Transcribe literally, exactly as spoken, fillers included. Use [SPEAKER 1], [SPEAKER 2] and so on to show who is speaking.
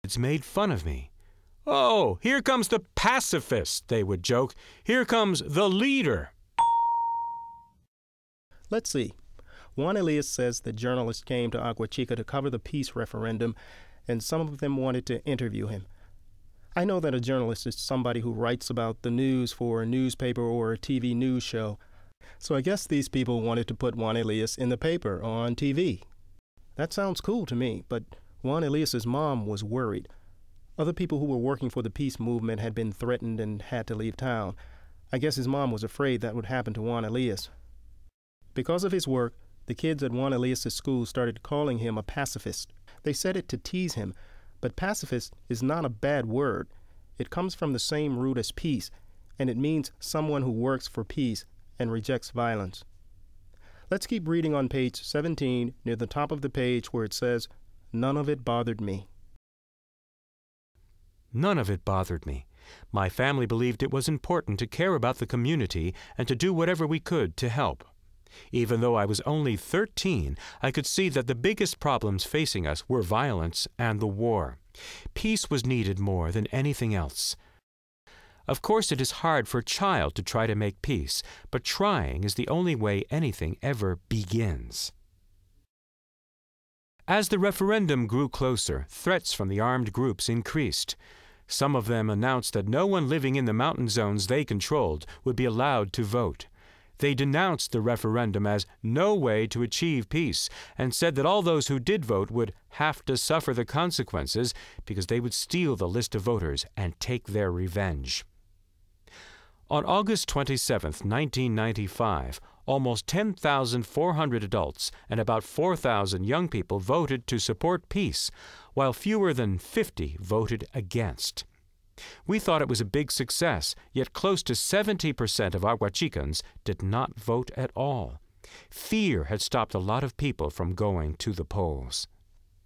[SPEAKER 1] It's made fun of me. "Oh, here comes the pacifist," they would joke. "Here comes the leader."
[SPEAKER 2] Let's see. Juan Elias says that journalists came to Agua Chica to cover the peace referendum, and some of them wanted to interview him. I know that a journalist is somebody who writes about the news for a newspaper or a T V news show, so I guess these people wanted to put Juan Elias in the paper or on T V. That sounds cool to me, but Juan Elias's mom was worried. Other people who were working for the peace movement had been threatened and had to leave town. I guess his mom was afraid that would happen to Juan Elias. Because of his work, the kids at Juan Elias's school started calling him a pacifist. They said it to tease him, but pacifist is not a bad word. It comes from the same root as peace, and it means someone who works for peace and rejects violence. Let's keep reading on page seventeen, near the top of the page where it says, "None of it bothered me."
[SPEAKER 1] None of it bothered me. My family believed it was important to care about the community and to do whatever we could to help. Even though I was only thirteen, I could see that the biggest problems facing us were violence and the war. Peace was needed more than anything else. Of course, it is hard for a child to try to make peace, but trying is the only way anything ever begins. As the referendum grew closer, threats from the armed groups increased. Some of them announced that no one living in the mountain zones they controlled would be allowed to vote. They denounced the referendum as no way to achieve peace and said that all those who did vote would have to suffer the consequences because they would steal the list of voters and take their revenge. On August twenty-seventh, nineteen ninety-five, almost ten thousand four hundred adults and about four thousand young people voted to support peace, while fewer than fifty voted against. We thought it was a big success, yet close to seventy percent of Agua Chicans did not vote at all. Fear had stopped a lot of people from going to the polls.